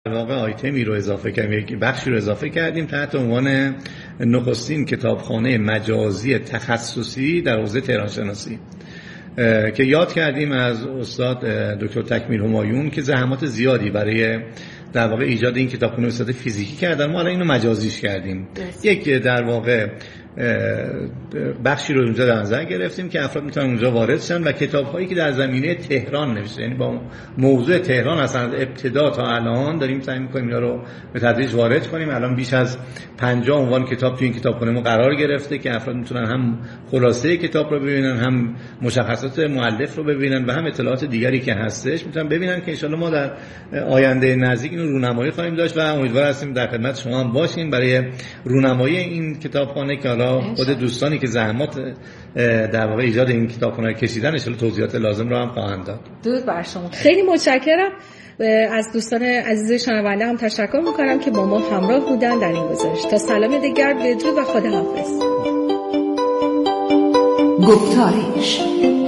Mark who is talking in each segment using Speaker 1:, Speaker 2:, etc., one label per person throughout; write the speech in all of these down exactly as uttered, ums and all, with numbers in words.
Speaker 1: در واقع آیتمی رو اضافه کردیم، یک بخشی رو اضافه کردیم تحت عنوان نخستین کتابخانه مجازی تخصصی در حوزه تهران شناسی که یاد کردیم از استاد دکتر تکمیل همایون که زحمات زیادی برای در واقع ایجاد این کتابخانه به صورت فیزیکی کردن. ما الان اینو مجازیش کردیم. دست. یک در واقع بخشی رو اونجا در نظر گرفتیم که افراد میتونن اونجا وارد شن و کتاب‌هایی که در زمینه تهران نوشته، یعنی با موضوع تهران اصلا از ابتدا تا الان داریم سعی می‌کنیم اینا رو به تدریج وارد کنیم. الان بیش از پنجاه عنوان کتاب تو این کتابخانه ما قرار گرفته که افراد میتونن هم خلاصه کتاب رو ببینن، هم مشخصات مؤلف رو ببینن و هم اطلاعات دیگری که هستش میتونن ببینن که ان شاءالله ما در آینده نزدیک اینو رونمایی خواهیم داشت و امیدوار هستیم در خدمت شما هم باشیم برای رونمایی این کتابخانه که حالا خود دوستانی که زحمات در واقع ایجاد این کتابخانه کشیدن ان شاءالله توضیحات لازم رو هم خواهند داد.
Speaker 2: درود بر شما. خیلی متشکرم. از دوستان عزیز شنونده هم تشکر میکنم که با ما همراه بودن در این گزارش. تا سلام دیگر، بدرود و خداحافظ.
Speaker 3: گفتارش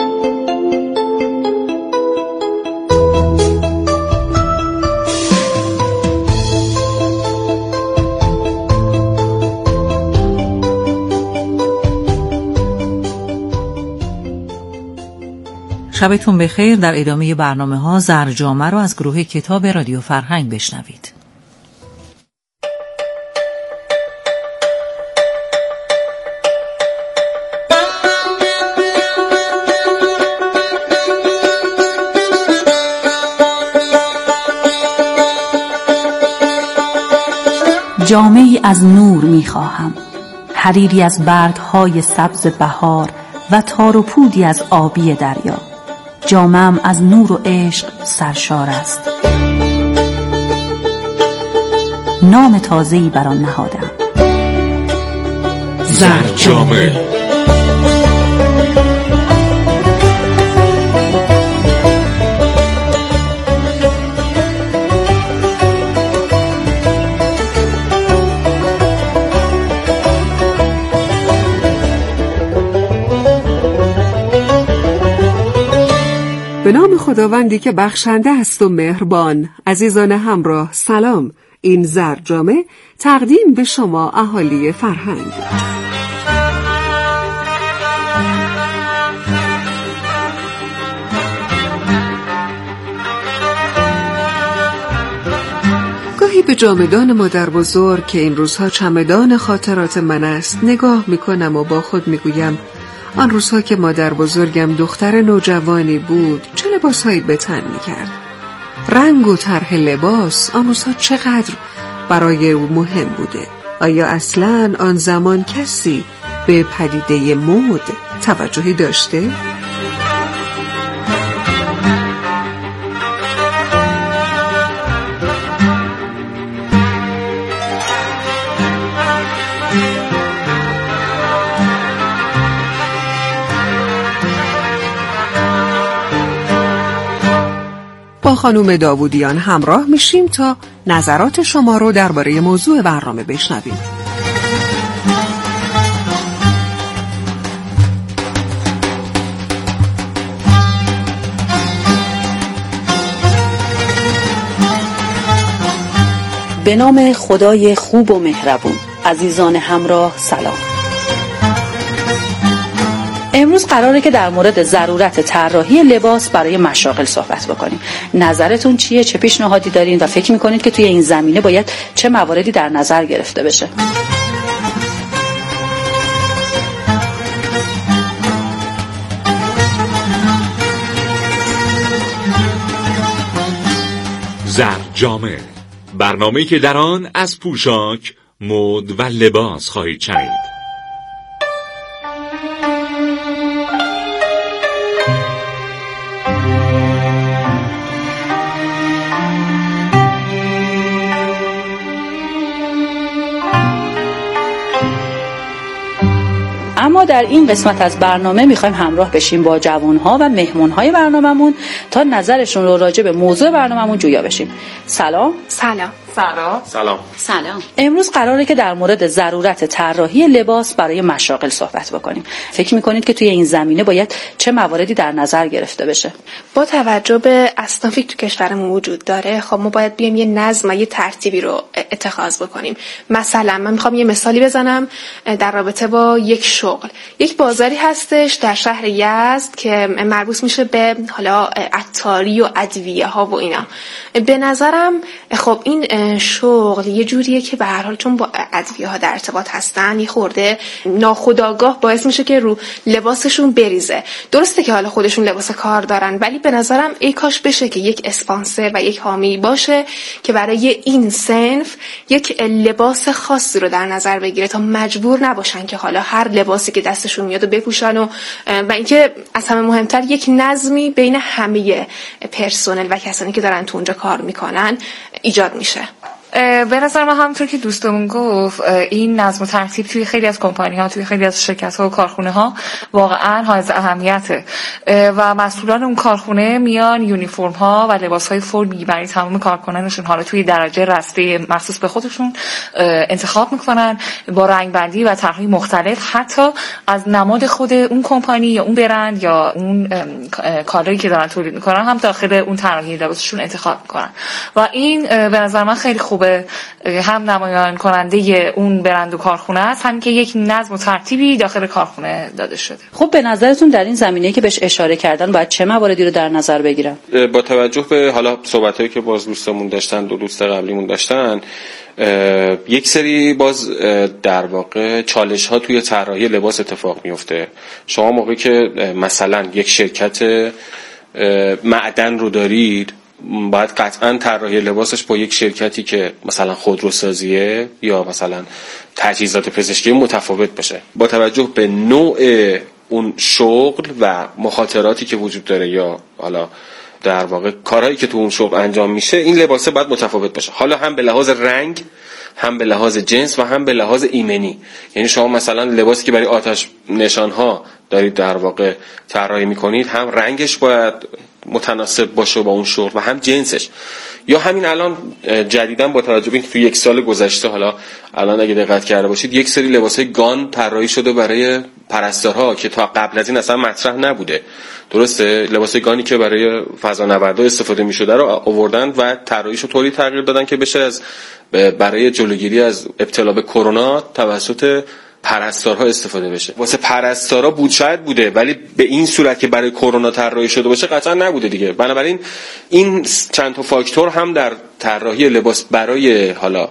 Speaker 4: شبتون بخیر. در ادامه برنامه ها زرجامه رو از گروه کتاب رادیو فرهنگ بشنوید.
Speaker 3: جامه‌ای از نور می‌خواهم، حریری از برگ‌های سبز بهار و تار و پودی از آبی دریا. جامه‌ام از نور و عشق سرشار است. نام تازه‌ای بر آن نهادم،
Speaker 5: زرجامه.
Speaker 6: به نام خداوندی که بخشنده است و مهربان. عزیزان همراه سلام. این زرجامه تقدیم به شما اهالی فرهنگ. گاهی به جامدان مادر بزرگ که این روزها چمدان خاطرات من است نگاه میکنم و با خود میگویم آن روزها که مادر بزرگم دختر نوجوانی بود چه لباسهایی به تن میکرد. رنگ و طرح لباس آن روزها چقدر برای او مهم بوده. آیا اصلاً آن زمان کسی به پدیده مد توجهی داشته؟ با خانم داوودیان همراه میشیم تا نظرات شما رو درباره موضوع برنامه بشنویم.
Speaker 3: به نام خدای خوب و مهربون. عزیزان همراه سلام. امروز قراره که در مورد ضرورت طراحی لباس برای مشاغل صحبت بکنیم. نظرتون چیه؟ چه پیشنهادی دارین و فکر میکنید که توی این زمینه باید چه مواردی در نظر گرفته بشه؟
Speaker 5: زرجامه، برنامه‌ای که در آن از پوشاک، مد و لباس خواهید شنید.
Speaker 3: اما در این قسمت از برنامه میخوایم همراه بشیم با جوانها و مهمونهای برنامه‌مون تا نظرشون رو راجع به موضوع برنامه‌مون جویا بشیم. سلام.
Speaker 7: سلام.
Speaker 8: سلام.
Speaker 5: سلام.
Speaker 3: سلام. امروز قراره که در مورد ضرورت طراحی لباس برای مشاغل صحبت بکنیم. فکر میکنید که توی این زمینه باید چه مواردی در نظر گرفته بشه؟
Speaker 7: با توجه به اصنافی که تو کشورمون وجود داره، خب ما باید بیایم یه نظم و یه ترتیبی رو اتخاذ بکنیم. مثلا من میخوام یه مثالی بزنم در رابطه با یک شغل. یک بازاری هستش در شهر یزد که مربوط میشه به حالا عطاری و ادویه ها و اینا. به نظرم خب این شغل یه جوریه که به هر حال چون با ادویه ها در ارتباط هستن، یه خورده ناخودآگاه باعث میشه که رو لباسشون بریزه. درسته که حالا خودشون لباس کار دارن، ولی به نظرم ای کاش بشه که یک اسپانسر و یک حامی باشه که برای این صنف یک لباس خاصی رو در نظر بگیره تا مجبور نباشن که حالا هر لباسی که دستشون میاد و بپوشن و و اینکه از همه مهمتر یک نظمی بین همه پرسنل و کسانی که دارن تو اونجا کار میکنن ایجاد میشه.
Speaker 8: به نظر من همونطور که دوستمون گفت، این نظم و ترتیب توی خیلی از کمپانی ها، توی خیلی از شرکت ها و کارخونه ها واقعا حائز اهمیته و مسئولان اون کارخونه میان یونیفرم ها و لباس های فرمی برای تمام کارکنانشون حالا توی درجه رسته مخصوص به خودشون انتخاب میکنن با رنگ بندی و طرحهای مختلف، حتی از نماد خود اون کمپانی یا اون برند یا اون کالایی که دارن تولید میکنن هم داخل اون طراحی لباسشون انتخاب میکنن و این به نظر من خیلی خوب هم نمایان کننده اون برند و کارخونه است، هم که یک نظم و ترتیبی داخل کارخونه داده شده.
Speaker 3: خب به نظرتون در این زمینه که بهش اشاره کردن باید چه مواردی رو در نظر بگیرن؟
Speaker 9: با توجه به حالا صحبتایی که باز دوستمون داشتن، دو دوست قبلیمون داشتن، یک سری باز در واقع چالش ها توی طراحی لباس اتفاق میفته. شما موقعی که مثلا یک شرکت معدن رو دارید، باید قطعا طراحی لباسش با یک شرکتی که مثلا خودروسازیه یا مثلا تجهیزات پزشکی متفاوت بشه، با توجه به نوع اون شغل و مخاطراتی که وجود داره یا حالا در واقع کارهایی که تو اون شغل انجام میشه. این لباسه باید متفاوت باشه، حالا هم به لحاظ رنگ، هم به لحاظ جنس و هم به لحاظ ایمنی. یعنی شما مثلا لباسی که برای آتش نشانها دارید در واقع طراحی میکنید، هم رنگش باید متناسب باشه با اون شغل و هم جنسش. یا همین الان جدیداً با توجه به اینکه تو یک سال گذشته، حالا الان اگه دقت کرده باشید، یک سری لباسای گان طراحی شده برای پرستارها که تا قبل از این اصلا مطرح نبوده. درسته؟ لباسای گانی که برای فضانوردا استفاده می‌شده رو آوردن و طراحیشو طوری تغییر دادن که بشه از برای جلوگیری از ابتلا به کرونا توسط پرستارها استفاده بشه. واسه پرستارا بود شاید بوده، ولی به این صورت که برای کرونا طراحی شده باشه قطعا نبوده دیگه. بنابراین این چند تا فاکتور هم در طراحی لباس برای حالا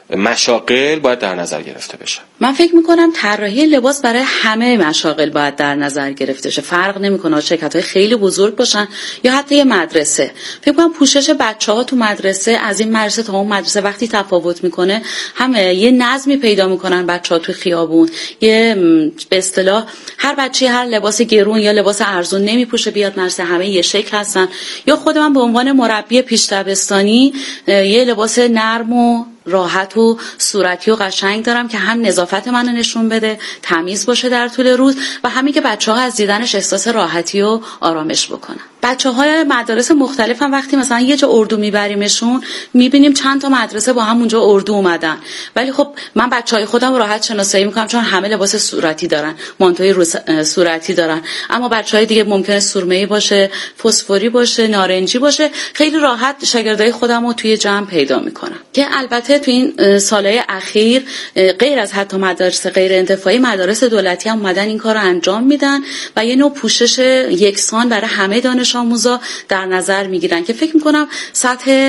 Speaker 9: مشاغل باید در نظر گرفته بشه.
Speaker 3: من فکر میکنم طراحی لباس برای همه مشاغل باید در نظر گرفته شه. فرق نمیکنه شرکت‌های خیلی بزرگ باشن یا حتی یه مدرسه. فکر کنم پوشش بچه‌ها تو مدرسه از این مدرسه تا اون مدرسه وقتی تفاوت میکنه، هم یه نظمی پیدا میکنن بچه‌ها تو خیابون. یه به اصطلاح هر بچه‌ای هر لباس گرون یا لباس ارزون نمیپوشه بیاد مدرسه، همه یه شکل هستن. یا خود من به عنوان مربی پیش دبستانی یه لباس نرم و راحت و صورتی و قشنگ دارم که هم نظافت منو نشون بده، تمیز باشه در طول روز و همین که بچه‌ها از دیدنش احساس راحتی و آرامش بکنن. بچه‌های مدارس مختلف هم وقتی مثلا یه جا اردو میبریمشون، میبینیم چند تا مدرسه با هم اونجا اردو اومدن، ولی خب من بچه‌های خودم راحت شناسایی میکنم چون همه لباس صورتی دارن، مانتوی صورتی دارن. اما بچه‌های دیگه ممکنه سرمه‌ای باشه، فسفوری باشه، نارنجی باشه. خیلی راحت شاگردای خودمو توی جمع پیدا میکنم که البته تو این سالهای اخیر غیر از حتی مدارس غیر انتفاعی، مدارس دولتی هم اومدن این کارو انجام میدن و یه نوع پوشش یکسان برای همه دانش آموزا در نظر میگیرن که فکر میکنم سطح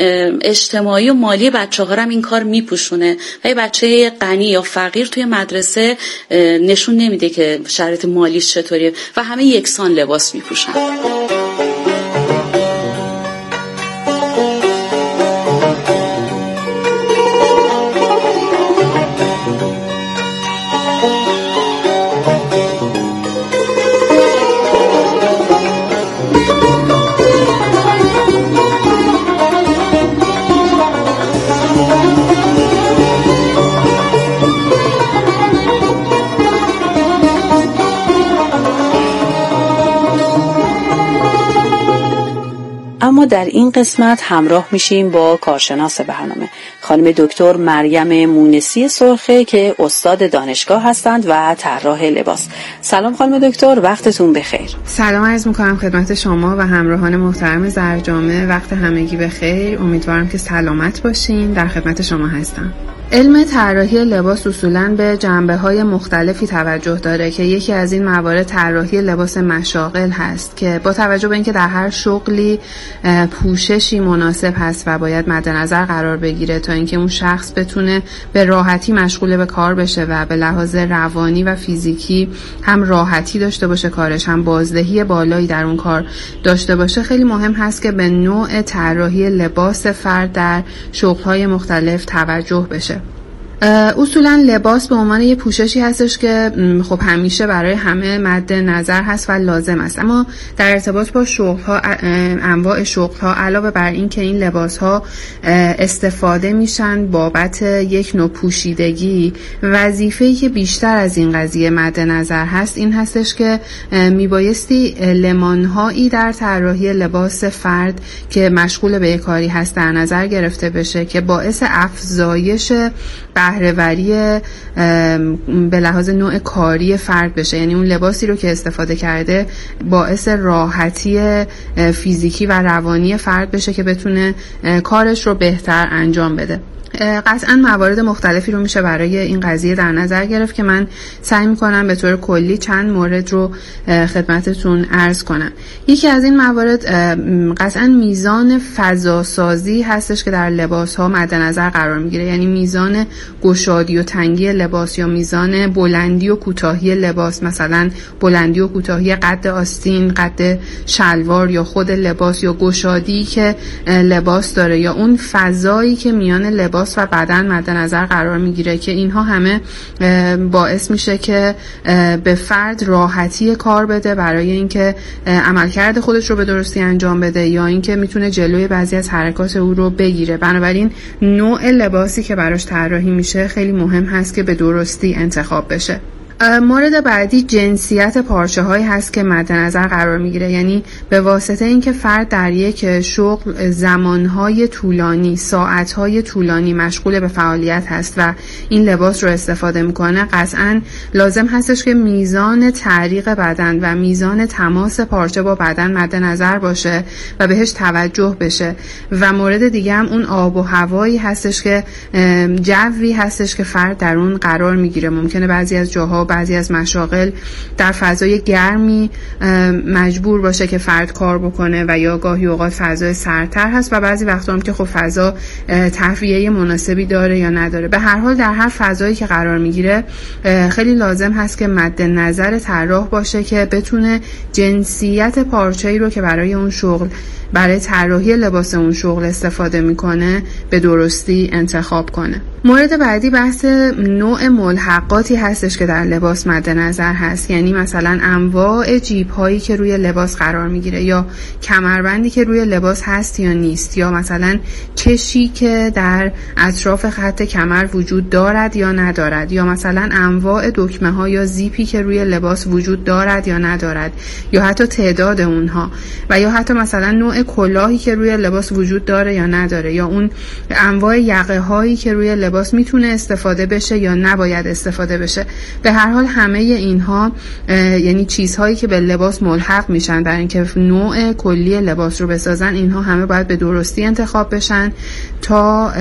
Speaker 3: اجتماعی و مالی بچه‌ها هم این کار میپوشونه و یه بچه غنی یا فقیر توی مدرسه نشون نمیده که شرایط مالیش چطوریه و همه یکسان لباس میپوشن. این قسمت همراه میشیم با کارشناس برنامه خانم دکتر مریم مونسی سرخه که استاد دانشگاه هستند و طراح لباس. سلام خانم دکتر، وقتتون بخیر.
Speaker 10: سلام عرض میکنم خدمت شما و همراهان محترم زرجامه. وقت همگی بخیر، امیدوارم که سلامت باشین. در خدمت شما هستم. علم طراحی لباس اصولاً به جنبه‌های مختلفی توجه داره که یکی از این موارد طراحی لباس مشاغل هست که با توجه به اینکه در هر شغلی پوششی مناسب هست و باید مد نظر قرار بگیره تا اینکه اون شخص بتونه به راحتی مشغول به کار بشه و به لحاظ روانی و فیزیکی هم راحتی داشته باشه کارش، هم بازدهی بالایی در اون کار داشته باشه، خیلی مهم هست که به نوع طراحی لباس فرد در شغل‌های مختلف توجه بشه. اصولا لباس به عنوان یه پوششی هستش که خب همیشه برای همه مد نظر هست و لازم است، اما در ارتباط با شغل‌ها، انواع شغل‌ها، علاوه بر این که این لباس‌ها استفاده میشن بابت یک نوع پوشیدگی، وظیفه‌ای که بیشتر از این قضیه مد نظر هست این هستش که میبایستی المان‌هایی در طراحی لباس فرد که مشغول به کاری هست در نظر گرفته بشه که باعث افزایش بهره‌وری به لحاظ نوع کاری فرد بشه. یعنی اون لباسی رو که استفاده کرده باعث راحتی فیزیکی و روانی فرد بشه که بتونه کارش رو بهتر انجام بده. قطعا موارد مختلفی رو میشه برای این قضیه در نظر گرفت که من سعی میکنم به طور کلی چند مورد رو خدمتتون عرض کنم. یکی از این موارد قطعا میزان فضاسازی هستش که در لباس ها مد نظر قرار میگیره، یعنی میزان گشادی و تنگی لباس یا میزان بلندی و کوتاهی لباس، مثلا بلندی و کوتاهی قد آستین، قد شلوار یا خود لباس، یا گشادی که لباس داره، یا اون فضایی که میان لباس و بدن مد نظر قرار میگیره که اینها همه باعث میشه که به فرد راحتی کار بده برای اینکه عملکرد خودش رو به درستی انجام بده یا اینکه میتونه جلوی بعضی از حرکات او رو بگیره. بنابراین نوع لباسی که براش طراحی میشه خیلی مهم هست که به درستی انتخاب بشه. مورد بعدی جنسیت پارچه هایی هست که مد نظر قرار میگیره، یعنی به واسطه اینکه فرد در یک شغل زمانهای طولانی، ساعتهای طولانی مشغول به فعالیت هست و این لباس رو استفاده میکنه، قطعا لازم هستش که میزان تعریق بدن و میزان تماس پارچه با بدن مد نظر باشه و بهش توجه بشه. و مورد دیگه هم اون آب و هوایی هستش که جوی هستش که فرد در اون قرار میگیره. ممکنه بعضی از جاها، بعضی از مشاغل در فضای گرمی مجبور باشه که فرد کار بکنه و یا گاهی اوقات فضای سردتر هست و بعضی وقتا هم که خب فضا تهویه مناسبی داره یا نداره. به هر حال در هر فضایی که قرار میگیره خیلی لازم هست که مد نظر طراح باشه که بتونه جنسیت پارچه‌ای رو که برای اون شغل، برای طراحی لباس اون شغل استفاده میکنه به درستی انتخاب کنه. مورد بعدی بحث نوع ملحقاتی هستش که در لباس مد نظر هست، یعنی مثلا انواع جیب هایی که روی لباس قرار میگیره یا کمربندی که روی لباس هست یا نیست، یا مثلا کشی که در اطراف خط کمر وجود دارد یا ندارد، یا مثلا انواع دکمه ها یا زیپی که روی لباس وجود دارد یا ندارد، یا حتی تعداد اونها، و یا حتی مثلا نوع کلاهی که روی لباس وجود داره یا نداره، یا اون انواع یقه هایی که روی لباس میتونه استفاده بشه یا نباید استفاده بشه. به هر حال همه اینها یعنی چیزهایی که به لباس ملحق میشن در اینکه نوع کلی لباس رو بسازن، اینها همه باید به درستی انتخاب بشن تا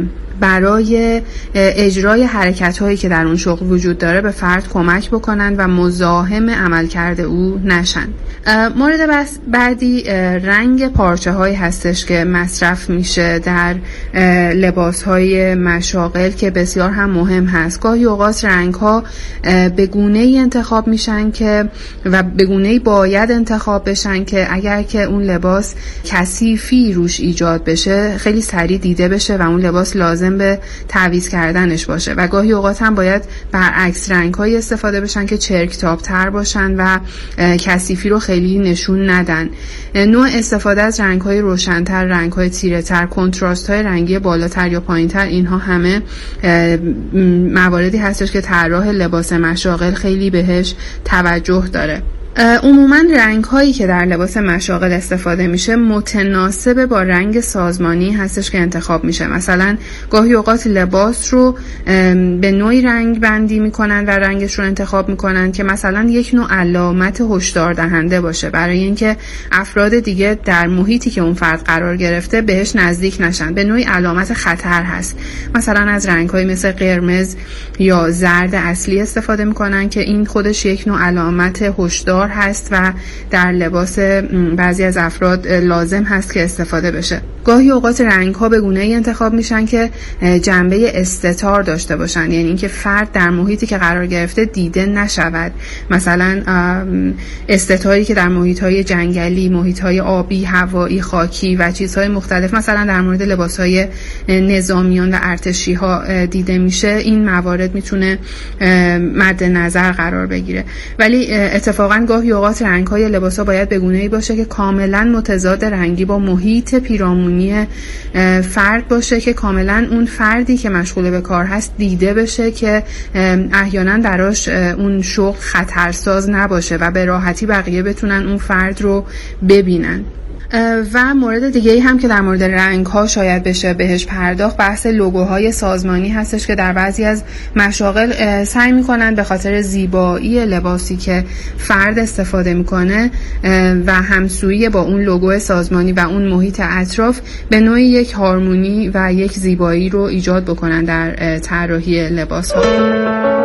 Speaker 10: برای اجرای حرکت هایی که در اون شغل وجود داره به فرد کمک بکنن و مزاحم عملکرد او نشن. مورد بعدی رنگ پارچه هایی هستش که مصرف میشه در لباس های مشاغل که بسیار هم مهم هست. گاهی اوقات رنگ ها به گونه‌ای انتخاب میشن که و به گونه‌ای باید انتخاب بشن که اگر که اون لباس کثیفی روش ایجاد بشه خیلی سریع دیده بشه و اون لباس لازم به تعویض کردنش باشه، و گاهی اوقات هم باید برعکس رنگ‌های استفاده بشن که چرک‌تاب تر باشن و کثیفی رو خیلی نشون ندن. نوع استفاده از رنگ‌های روشن‌تر، رنگ‌های تیره‌تر، کنتراست‌های رنگی بالاتر یا پایین‌تر، اینها همه مواردی هستش که طراح لباس مشاغل خیلی بهش توجه داره. عموما رنگ هایی که در لباس مشاغل استفاده میشه متناسب با رنگ سازمانی هستش که انتخاب میشه. مثلا گاهی اوقات لباس رو به نوعی رنگ بندی میکنن و رنگش رو انتخاب میکنن که مثلا یک نوع علامت هشدار دهنده باشه برای اینکه افراد دیگه در محیطی که اون فرد قرار گرفته بهش نزدیک نشن. به نوعی علامت خطر هست. مثلا از رنگ های مثل قرمز یا زرد اصلی استفاده میکنن که این خودش یک نوع علامت هشدار هست و در لباس بعضی از افراد لازم هست که استفاده بشه. گاهی اوقات رنگ ها به گونه‌ای انتخاب میشن که جنبه استتار داشته باشن، یعنی اینکه فرد در محیطی که قرار گرفته دیده نشود. مثلا استتاری که در محیط های جنگلی، محیط های آبی، هوایی، خاکی و چیزهای مختلف، مثلا در مورد لباس های نظامیان و ارتشی ها دیده میشه، این موارد میتونه مد نظر قرار بگیره. ولی اتفاقا گاهی اوقات رنگ های لباس ها باید به گونه‌ای باشه که کاملا متضاد رنگی با محیط پیرامونی فرد باشه که کاملا اون فردی که مشغول به کار هست دیده بشه که احیانا براش اون شغل خطرساز نباشه و به راحتی بقیه بتونن اون فرد رو ببینن. و مورد دیگه‌ای هم که در مورد رنگ‌ها شاید بشه بهش پرداخت، بحث لوگوهای سازمانی هستش که در بعضی از مشاغل سعی می‌کنن به خاطر زیبایی لباسی که فرد استفاده می‌کنه و همسویی با اون لوگو سازمانی و اون محیط اطراف به نوعی یک هارمونی و یک زیبایی رو ایجاد بکنن در طراحی لباس‌ها.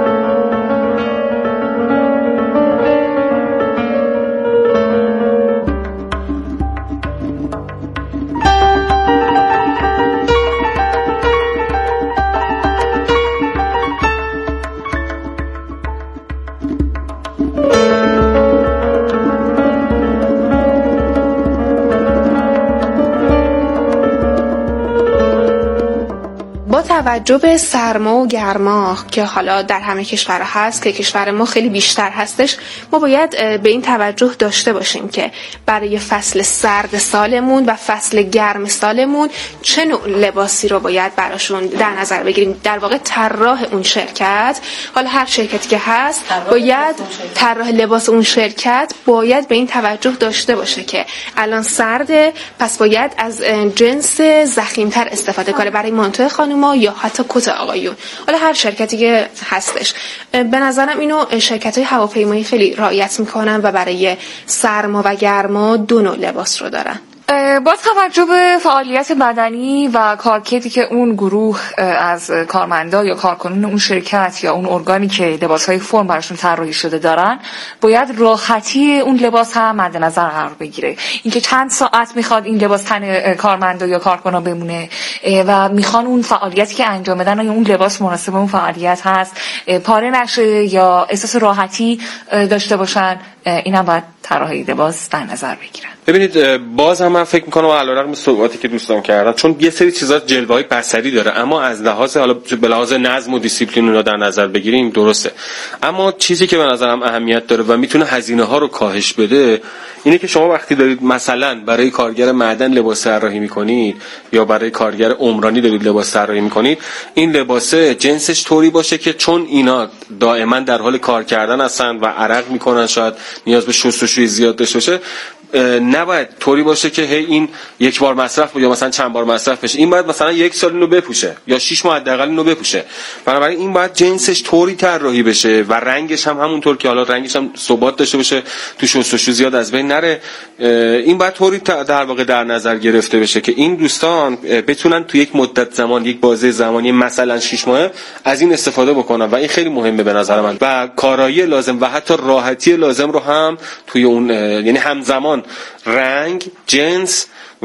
Speaker 7: توجه به سرما و گرما که حالا در همه کشورها هست که کشور ما خیلی بیشتر هستش، ما باید به این توجه داشته باشیم که برای فصل سرد سالمون و فصل گرم سالمون چه نوع لباسی رو باید براشون در نظر بگیریم. در واقع طراح اون شرکت، حالا هر شرکتی که هست، باید طراح لباس اون شرکت باید به این توجه داشته باشه که الان سرده، پس باید از جنس ضخیم‌تر استفاده کنه برای مانتو خانوما یا حتی کت آقایون. حالا هر شرکتی که هستش، به نظرم اینو شرکت‌های هواپیمایی خیلی رعایت میکنن و برای سرما و گرما دو نوع لباس رو دارن.
Speaker 8: با توجه به فعالیت بدنی و کارکردی که اون گروه از کارمندا یا کارکنان اون شرکت یا اون ارگانی که لباس‌های فرم براشون طراحی شده دارن، باید راحتی اون لباس هم مد نظر قرار بگیره. اینکه چند ساعت میخواد این لباس تن کارمندا یا کارکنان بمونه و میخوان اون فعالیتی که انجام بدن یا اون لباس مناسب اون فعالیت هست، پاره نشه یا احساس راحتی داشته باشن، اینا باید طراحی لباس در نظر بگیرن.
Speaker 9: ببینید، باز هم من فکر میکنم علیرغم صحبتی که دوستان کردن، چون یه سری چیزا جلوه‌های بصری داره، اما از لحاظ حالا به لحاظ نظم و دیسیپلین اونها در نظر بگیریم درسته، اما چیزی که به نظرم اهمیت داره و میتونه هزینه ها رو کاهش بده اینه که شما وقتی دارید مثلا برای کارگر معدن لباس طراحی میکنید یا برای کارگر عمرانی دارید لباس طراحی میکنید، این لباس جنسش طوری باشه که چون اینا دائما در حال کار کردن هستن و عرق میکنن، شاید نیاز به شستشوی زیاد داشته باشه، نباید طوری باشه که هی این یک بار مصرف یا مثلا چند بار مصرف بشه. این باید مثلا یک سال اینو بپوشه یا شش ماه حداقل اینو بپوشه. بنابراین این باید جنسش طوری طراحی بشه و رنگش هم همونطور که حالا رنگش هم ثبات داشته باشه، تو شستشو زیاد از بین نره. این باید طوری در واقع در نظر گرفته بشه که این دوستان بتونن تو یک مدت زمان، یک بازه زمانی مثلا شش ماه از این استفاده بکنن و این خیلی مهمه به نظر من. و کارایی لازم و حتی راحتی لازم رو هم توی اون، یعنی همزمان رنگ، جنس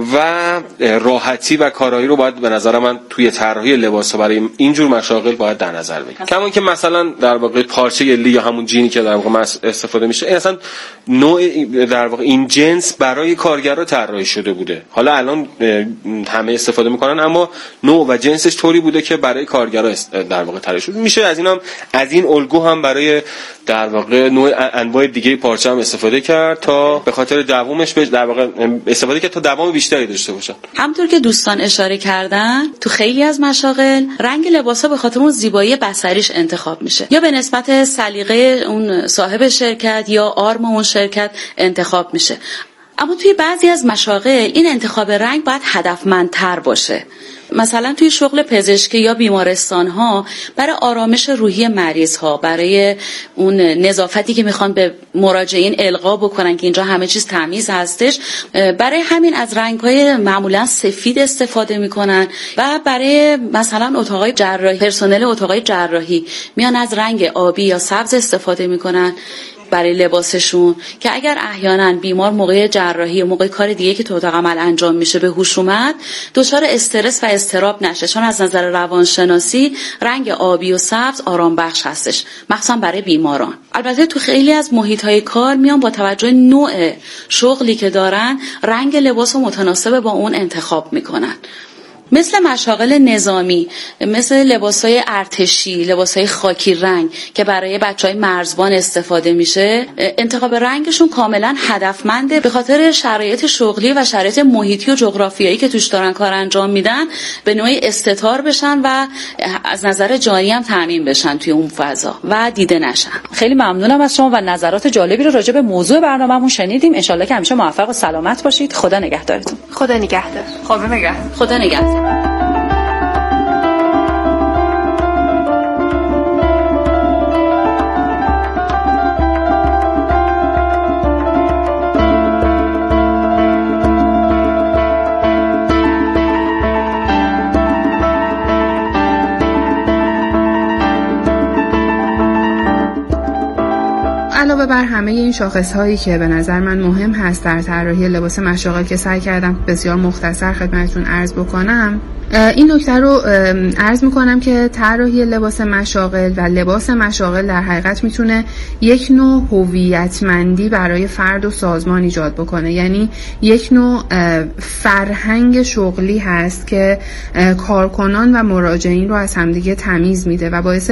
Speaker 9: و راحتی و کارایی رو باید به نظر من توی طراحی لباسا برای اینجور مشاغل باید در نظر بگیریم. کما اینکه مثلا در واقع پارچه لی یا همون جینی که در واقع استفاده میشه، این اصلا نوع در واقع این جنس برای کارگرا طراحی شده بوده. حالا الان همه استفاده میکنن، اما نوع و جنسش طوری بوده که برای کارگرا در واقع طراحی شده. میشه از اینم از این الگو هم برای در واقع نوع انواع دیگه پارچه هم استفاده کرد تا به خاطر دوامش به در واقع استفاده کرد تا دوام بیشتری داشته باشن.
Speaker 3: همونطور که دوستان اشاره کردن تو خیلی از مشاغل رنگ لباسا به خاطر اون زیبایی بصریش انتخاب میشه، یا به نسبت سلیقه اون صاحب شرکت یا آرم اون شرکت انتخاب میشه. اما توی بعضی از مشاغل این انتخاب رنگ باید هدفمندتر باشه. مثلا توی شغل پزشکی یا بیمارستان ها برای آرامش روحی مریض ها، برای اون نظافتی که میخوان به مراجعین القا بکنن که اینجا همه چیز تمیز هستش، برای همین از رنگ های معمولا سفید استفاده میکنن. و برای مثلا اتاقای جراحی، پرسنل اتاقای جراحی میان از رنگ آبی یا سبز استفاده میکنن برای لباسشون، که اگر احیانا بیمار موقع جراحی و موقع کار دیگه که تو اتاق عمل انجام میشه به هوش اومد، دچار استرس و اضطراب نشه، چون از نظر روانشناسی رنگ آبی و سبز آرام بخش هستش، مخصوصا برای بیماران. البته تو خیلی از محیط‌های کار میان با توجه نوع شغلی که دارن رنگ لباس رو متناسب با اون انتخاب میکنن. مثل مشاغل نظامی، مثل لباسای ارتشی، لباسای خاکی رنگ که برای بچهای مرزبان استفاده میشه، انتخاب رنگشون کاملا هدفمنده، به خاطر شرایط شغلی و شرایط محیطی و جغرافیایی که توش دارن کار انجام میدن به نوعی استتار بشن و از نظر جانی هم تامین بشن توی اون فضا و دیده نشن.
Speaker 4: خیلی ممنونم از شما و نظرات جالبی رو راجع به موضوع برنامه‌مون شنیدیم. ان شاءالله که همیشه موفق و سلامت باشید. خدا نگهدارتون.
Speaker 7: خدا نگهدار.
Speaker 8: خدا نگهدار.
Speaker 3: خدا نگهدار.
Speaker 10: علاوه بر همه این شاخص‌هایی که به نظر من مهم هست در طراحی لباس مشاغل که سعی کردم بسیار مختصر خدمتتون عرض بکنم، این نکته رو عرض میکنم که طراحی لباس مشاغل و لباس مشاغل در حقیقت میتونه یک نوع هویتمندی برای فرد و سازمان ایجاد بکنه، یعنی یک نوع فرهنگ شغلی هست که کارکنان و مراجعین رو از همدیگه تمیز میده و باعث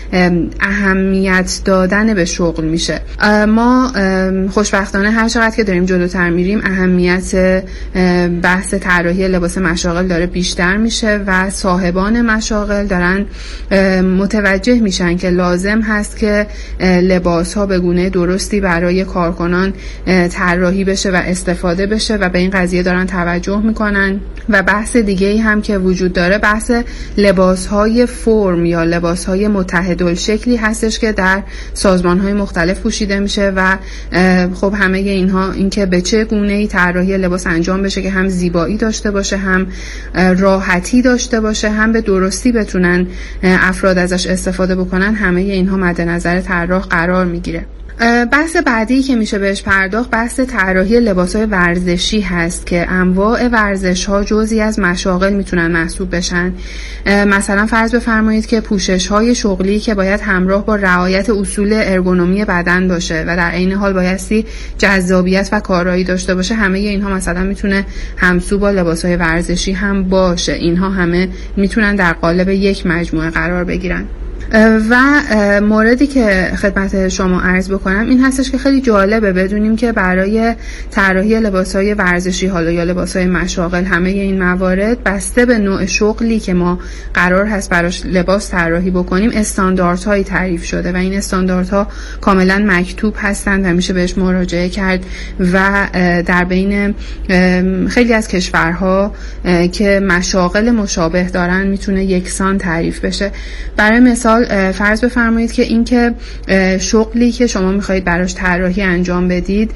Speaker 10: اهمیت دادن به شغل میشه. ما خوشبختانه هر چقدر که داریم جلوتر میریم اهمیت بحث طراحی لباس مشاغل داره بیشتر میشه و صاحبان مشاغل دارن متوجه میشن که لازم هست که لباس ها به گونه درستی برای کارکنان طراحی بشه و استفاده بشه و به این قضیه دارن توجه میکنن. و بحث دیگه ای هم که وجود داره بحث لباس های فرم یا لباس های متحدالشکلی هستش که در سازمان های مختلف پوشیده میشه و خب همه اینها این که به چه گونه‌ای طراحی لباس انجام بشه که هم زیبایی داشته باشه، هم راحتی داشته باشه، هم به درستی بتونن افراد ازش استفاده بکنن، همه اینها مد نظر طراح قرار میگیره. بحث بعدی که میشه بهش پرداخت بحث طراحی لباس‌های ورزشی هست که انواع ورزش‌ها جزئی از مشاغل میتونن محسوب بشن. مثلا فرض بفرمایید که پوشش‌های شغلی که باید همراه با رعایت اصول ارگونومی بدن باشه و در عین حال بایستی جذابیت و کارایی داشته باشه، همه اینها مثلا میتونه همسو با لباس‌های ورزشی هم باشه. اینها همه میتونن در قالب یک مجموعه قرار بگیرن. و موردی که خدمت شما عرض بکنم این هستش که خیلی جالبه بدونیم که برای طراحی لباس‌های ورزشی حالا یا لباس‌های مشاغل همه این موارد بسته به نوع شغلی که ما قرار هست براش لباس طراحی بکنیم استانداردهایی تعریف شده و این استانداردها کاملا مکتوب هستند و میشه بهش مراجعه کرد و در بین خیلی از کشورها که مشاغل مشابه دارن میتونه یکسان تعریف بشه. برای مثال فرض بفرمایید که این که شغلی که شما میخواهید براش طراحی انجام بدید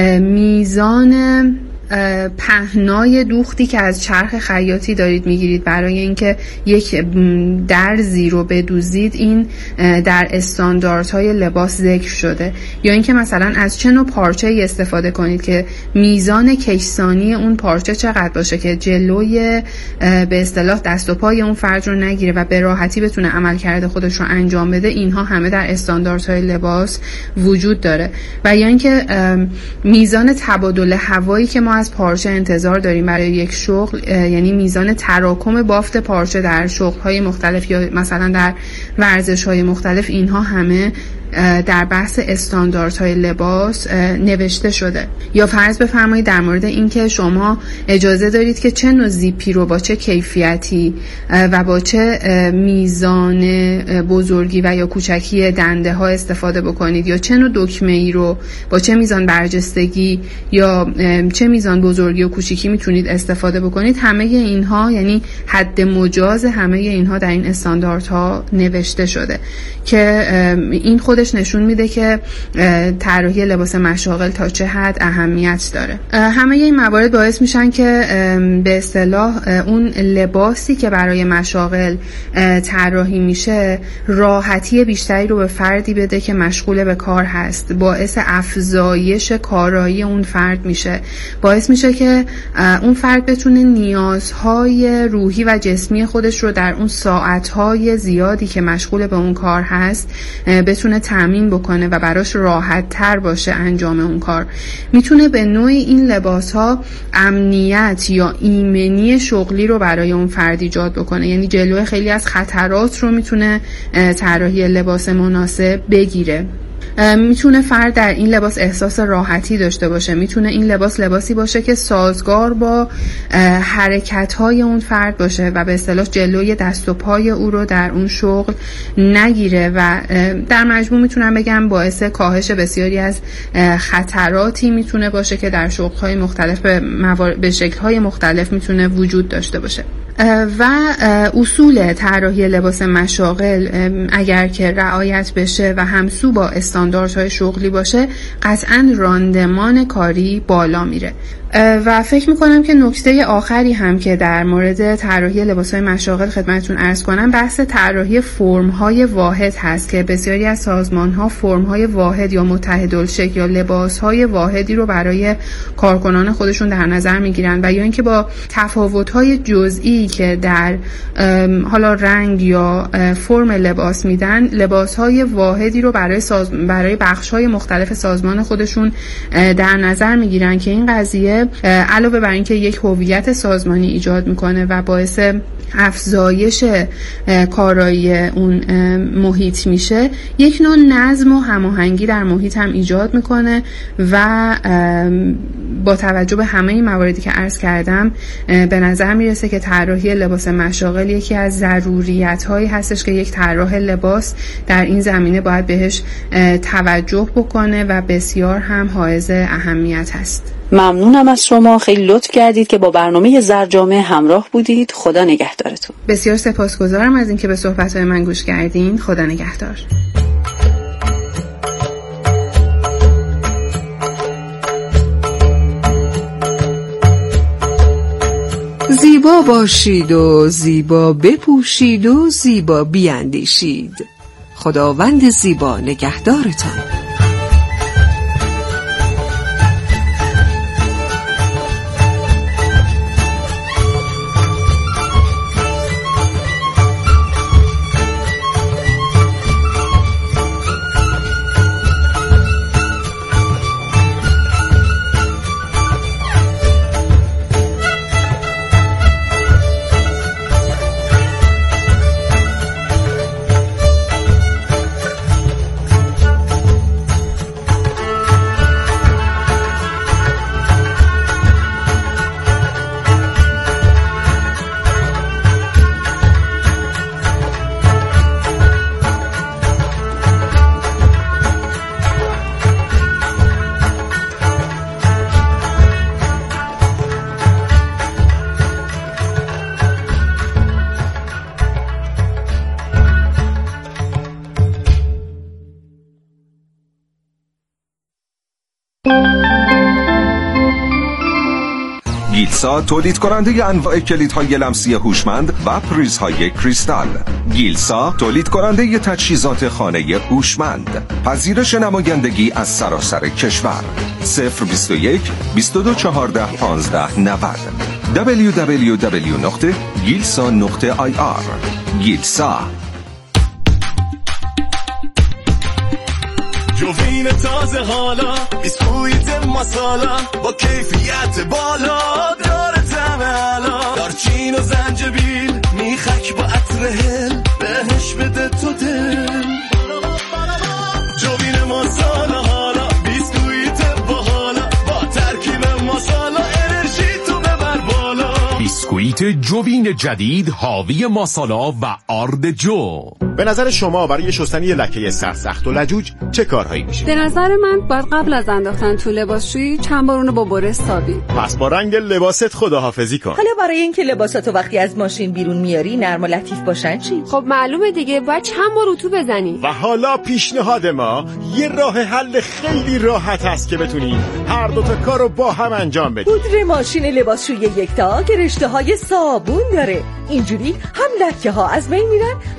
Speaker 10: میزان پهنای دوختی که از چرخ خیاطی دارید میگیرید برای اینکه یک درزی رو بدوزید، این در استانداردهای لباس ذکر شده. یا اینکه مثلا از چه نوع پارچه‌ای استفاده کنید که میزان کشسانی اون پارچه چقدر باشه که جلوی به اصطلاح دست و پای اون فرد رو نگیره و به راحتی بتونه عملکرد خودش رو انجام بده. اینها همه در استانداردهای لباس وجود داره. و یا اینکه میزان تبادل هوایی که ما از پارچه انتظار داریم برای یک شغل، یعنی میزان تراکم بافت پارچه در شغل‌های مختلف یا مثلا در ورزش‌های مختلف، اینها همه در بحث استانداردهای لباس نوشته شده. یا فرض بفرمایید در مورد اینکه شما اجازه دارید که چه نوع زیپی رو با چه کیفیتی و با چه میزان بزرگی و یا کوچکی دنده ها استفاده بکنید، یا چه نوع دکمه ای رو با چه میزان برجستگی یا چه میزان بزرگی و کوچیکی میتونید استفاده بکنید. همه اینها یعنی حد مجاز همه اینها در این استانداردها نوشته شده که این خودش نشون میده که طراحی لباس مشاغل تا چه حد اهمیت داره. همه این موارد باعث میشن که به اصطلاح اون لباسی که برای مشاغل طراحی میشه راحتی بیشتری رو به فردی بده که مشغول به کار هست، باعث افزایش کارایی اون فرد میشه، باعث میشه که اون فرد بتونه نیازهای روحی و جسمی خودش رو در اون ساعتهای زیادی که مشغول به اون کار هست بتونه تامین بکنه و براش راحت تر باشه انجام اون کار. میتونه به نوعی این لباس ها امنیت یا ایمنی شغلی رو برای اون فرد ایجاد بکنه، یعنی جلوی خیلی از خطرات رو میتونه طراحی لباس مناسب بگیره. میتونه فرد در این لباس احساس راحتی داشته باشه، میتونه این لباس لباسی باشه که سازگار با حرکت‌های اون فرد باشه و به اصطلاح جلوی دست و پای او رو در اون شغل نگیره و در مجموع میتونم بگم باعث کاهش بسیاری از خطراتی میتونه باشه که در شغل‌های مختلف به, موار... به شکل‌های مختلف میتونه وجود داشته باشه. و اصول طراحی لباس مشاغل اگر که رعایت بشه و همسو با استانداردهای شغلی باشه قطعاً راندمان کاری بالا میره. و فکر میکنم که نکته آخری هم که در مورد طراحی لباس‌های مشاغل خدمتتون عرض کنم بحث طراحی فرم‌های واحد هست که بسیاری از سازمان‌ها فرم‌های واحد یا متحدالشکل یا لباس‌های واحدی رو برای کارکنان خودشون در نظر میگیرن و یا اینکه با تفاوت‌های جزئی که در حالا رنگ یا فرم لباس میدن لباس‌های واحدی رو برای ساز... برای بخش‌های مختلف سازمان خودشون در نظر میگیرن که این قضیه علاوه بر اینکه یک هویت سازمانی ایجاد میکنه و باعث افزایش کارایی اون محیط میشه، یک نوع نظم و هماهنگی در محیط هم ایجاد میکنه و با توجه به همه این مواردی که عرض کردم به نظر میرسه که طراحی لباس مشاغل یکی از ضروریات هایی هستش که یک طراح لباس در این زمینه باید بهش توجه بکنه و بسیار هم حائز اهمیت هست.
Speaker 4: ممنونم از شما، خیلی لطف کردید که با برنامه زرجامه همراه بودید. خدا نگهدارتون.
Speaker 10: بسیار سپاسگزارم از اینکه به صحبت‌های من گوش کردین. خدا نگهدار.
Speaker 6: زیبا باشید و زیبا بپوشید و زیبا بیاندیشید. خداوند زیبا نگهدارتان.
Speaker 11: گیلسا تولید کننده انواع کلیدهای لمسی هوشمند و پریزهای کریستال. گیلسا تولید کننده تجهیزات خانه هوشمند. پذیرش نمایندگی از سراسر کشور. صفر بیست و یک بیست و دو چهارده پانزده نود دبلیو دبلیو دبلیو نقطه گیلسا نقطه آی آر. گیلسا.
Speaker 12: جوین تازه حالا بیسکویت مسالا با کیفیت بالا داره طعم علا، دارچین و زنجبیل میخک با عطر هل بهش بده تو دل.
Speaker 13: ست جوین جدید حاوی ماسالا و آرد جو.
Speaker 14: به نظر شما برای شستن یه لکه سرسخت و لجوج چه کارهایی میشه؟
Speaker 15: به نظر من باید قبل از انداختن تو لباسشویی چند بار اونو با برس سابی.
Speaker 14: پس با رنگ لباست خداحافظی کن.
Speaker 16: حالا برای اینکه لباساتو وقتی از ماشین بیرون میاری نرم و لطیف باشن چی؟
Speaker 15: خب معلومه دیگه، باید چند بار اتو بزنی.
Speaker 14: و حالا پیشنهاد ما یه راه حل خیلی راحت است که بتونی هر دو تا کارو با هم انجام بدی.
Speaker 16: پودر ماشین لباسشویی یکتا که رشته های صابون داره، اینجوری هم لکه ها از بین میرن